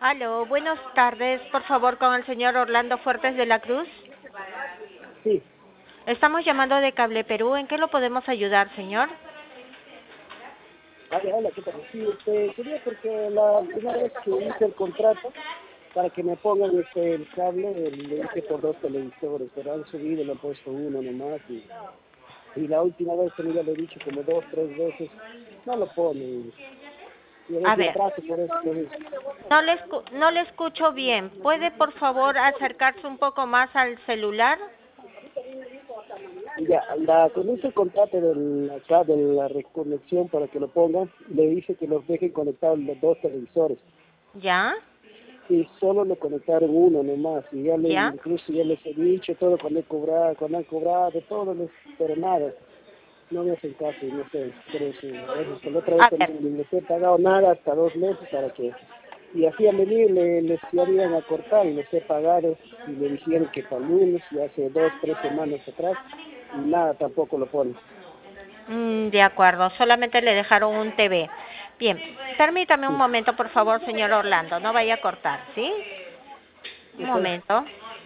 Aló, buenas tardes, por favor, con el señor Orlando Fuertes de la Cruz. Sí, Estamos llamando de Cable Perú. ¿En qué lo podemos ayudar, señor? hola, ¿qué tal? Sí, quería porque la primera vez que hice el contrato para que me pongan el cable, le hice por dos televisores, pero han subido, le han puesto uno nomás y la última vez también ya le he dicho como dos, tres veces, no lo ponen y a A veces me ver, atraso por eso. no le escucho bien. ¿Puede, por favor, acercarse un poco más al celular? Ya, cuando hice el contrato acá de la reconexión para que lo pongan, le dice que los dejen conectados los dos televisores. ¿Ya? Y solo le conectaron uno nomás, y ¿Ya? incluso ya les he dicho todo cuando han cobrado, todo pero nada, no me hacen caso, y no sé, pero sí, a veces, la otra vez A ver, también les he pagado nada hasta 2 meses para que, y hacían venir, les iban a cortar y les he pagado, y le dijeron que para el lunes, y hace 2, 3 semanas atrás, y nada, tampoco lo ponen. de acuerdo, solamente le dejaron un TV. Bien, permítame un Sí, momento, por favor, señor Orlando, no vaya a cortar, ¿sí? Un ok. momento.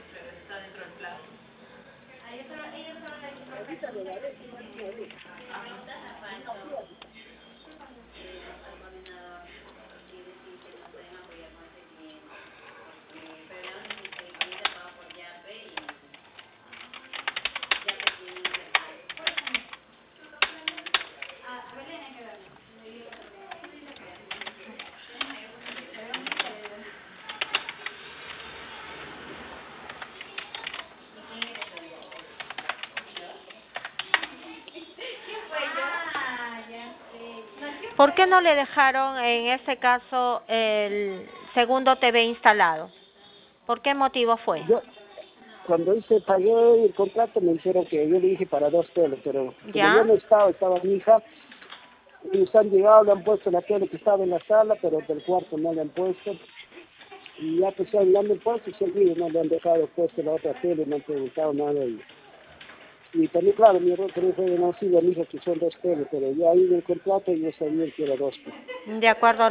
¿Por qué no le dejaron en este caso el segundo TV instalado? ¿Por qué motivo fue? Yo, Cuando pagué el contrato me dijeron que yo le dije para dos teles, pero como yo ¿Ya? no estaba mi hija, ellos han llegado, le han puesto la tele que estaba en la sala, pero del cuarto no le han puesto, y ya pues ya le han puesto y seguido no le han dejado puesto la otra tele, no han preguntado nada, y también claro, mi error también fue de no decirle a mi hija que son dos teles, pero ya ahí en el contrato yo sabía que era dos, pues. De acuerdo,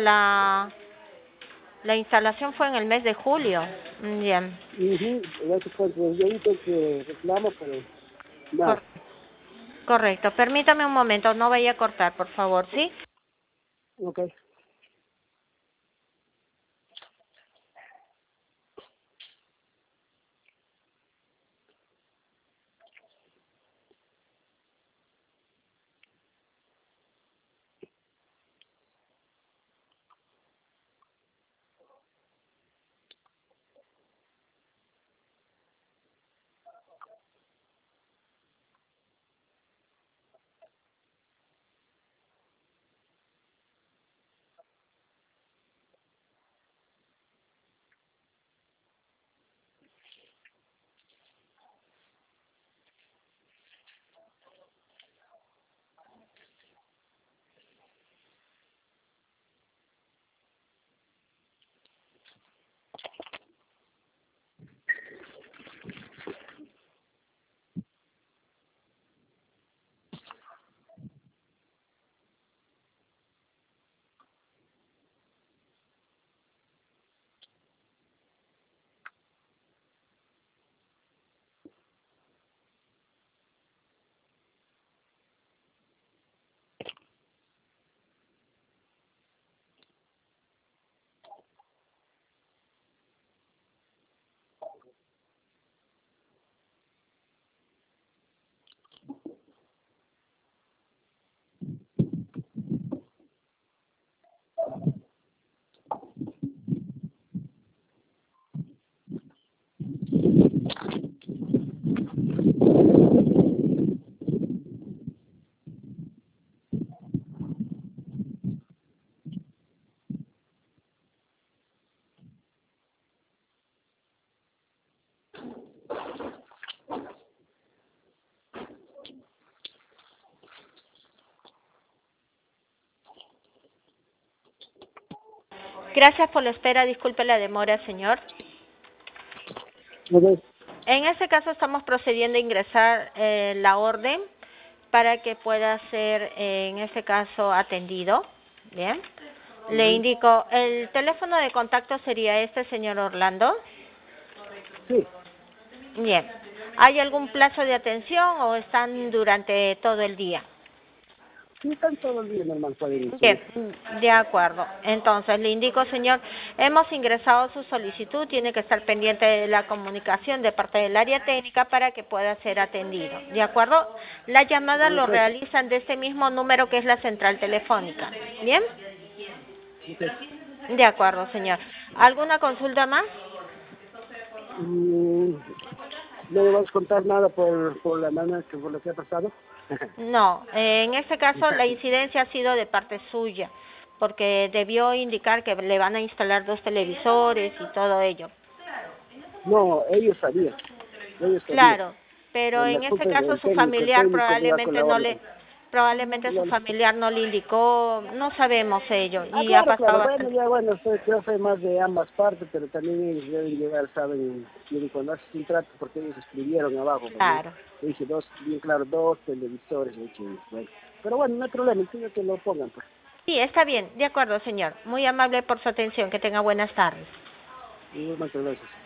la instalación fue en el mes de julio. Bien, Eso fue desde ahí que reclamo, pero nada. cor- correcto. Permítame un momento, no vaya a cortar, por favor, ¿sí? Ok. Gracias por la espera, disculpe la demora, señor. Ok. En este caso estamos procediendo a ingresar la orden para que pueda ser, en este caso, atendido. Bien. Le indico, el teléfono de contacto sería este, señor Orlando. Sí. Bien. ¿Hay algún plazo de atención o están durante todo el día? Sí, están todo el día normal, pueden Bien, seguir. de acuerdo. Entonces, le indico, señor, hemos ingresado su solicitud, tiene que estar pendiente de la comunicación de parte del área técnica para que pueda ser atendido. ¿De acuerdo? La llamada lo Ok. realizan de este mismo número que es la central telefónica. ¿Bien? Ok. De acuerdo, señor. ¿Alguna consulta más? Mm, no me vas a contar nada por la manera que por lo que ha pasado. No, en este caso la incidencia ha sido de parte suya, porque debió indicar que le van a instalar 2 televisores y todo ello. No, ellos sabían. Ellos sabían. Claro, pero La en este culpa es caso del su técnico. El familiar técnico me iba con la orden. probablemente su familiar no le indicó, no sabemos ello, Ah, y ha claro, pasado claro. Bueno, bastante. ya bueno, creo que fue más de ambas partes, pero también ellos deben llegar, saben, quieren cuando haces un trato, porque ellos escribieron abajo, pues, ¿no? Claro. Le dije bien claro, 2 televisores, le dije, bueno. Pero bueno, no hay problema, entiendo que lo pongan, pues. Sí, está bien, de acuerdo, señor. Muy amable por su atención, que tenga buenas tardes. Y muchas gracias.